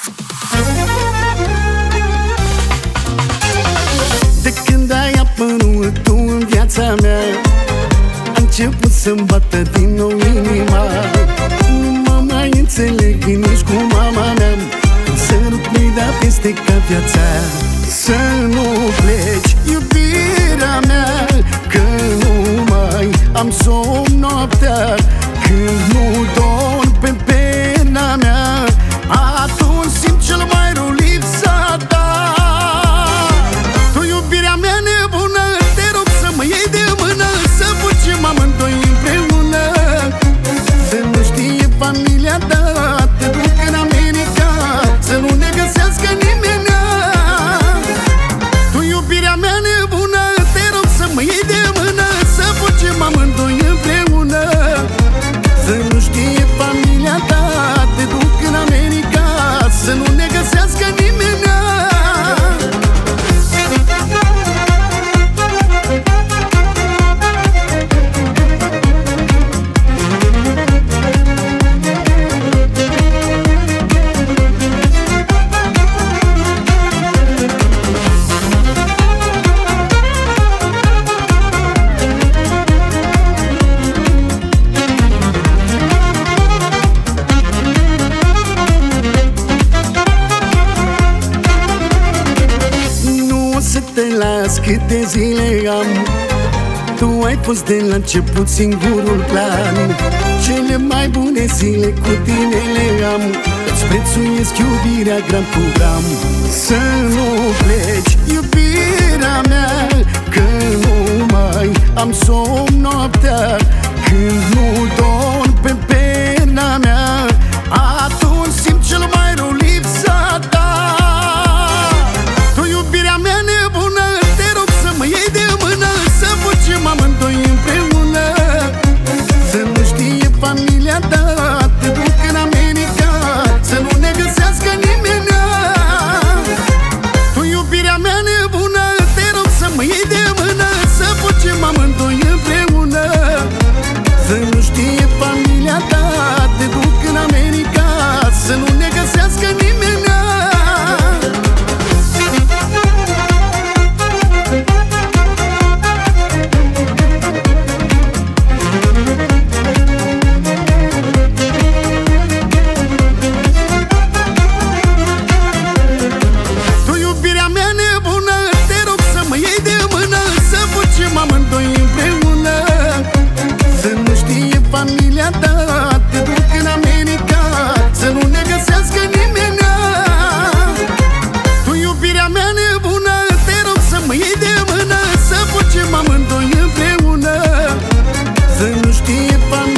De când ai apărut tu în viața mea, a început să-mi bată din nou inima. Nu mă mai înțeleg nici cu mama mea, să nu mi da peste ca viața. Să nu pleci, iubirea mea, că nu mai am somn noaptea. Când nu dorm pe pena mea, atunci simt cel mai rău lipsa ta. Tu, iubirea mea nebună, te rog să mă iei de mână, să fugim amândoi împreună. Să nu știe familia ta, te duc în America, să nu ne găsească nimeni. Tu, iubirea mea nebună, te rog să mă iei de mână, să fugim amândoi împreună. Să nu știe familia ta, te duc în America, să nu ne găsească nimeni. Să te las câte zile am, tu ai fost de la început singurul plan. Cele mai bune zile cu tine le am, îți prețuiesc iubirea gram cu gram. Să nu pleci, iubirea mea, că nu mai am somn noaptea. Când nu dorm pe pena mea, atunci simt cel mai rău lipsa ta. Tu, iubirea mea nebună, te rog să mă iei de mână, să fugim amândoi împreună. Să nu știe familia ta, te duc în America, să nu ne găsească nimeni. Tu, iubirea mea nebună, te rog să mă iei de mână, să fugim amândoi împreună. Să nu știe familia ta, te duc în America, să nu ne găsească nimeni. Amândoi împreună. Să nu știe familia ta, te duc în America, să nu ne găsească nimeni. Tu, iubirea mea nebună, te rog să mă iei de mână, să fugim amândoi împreună. Să nu știe familia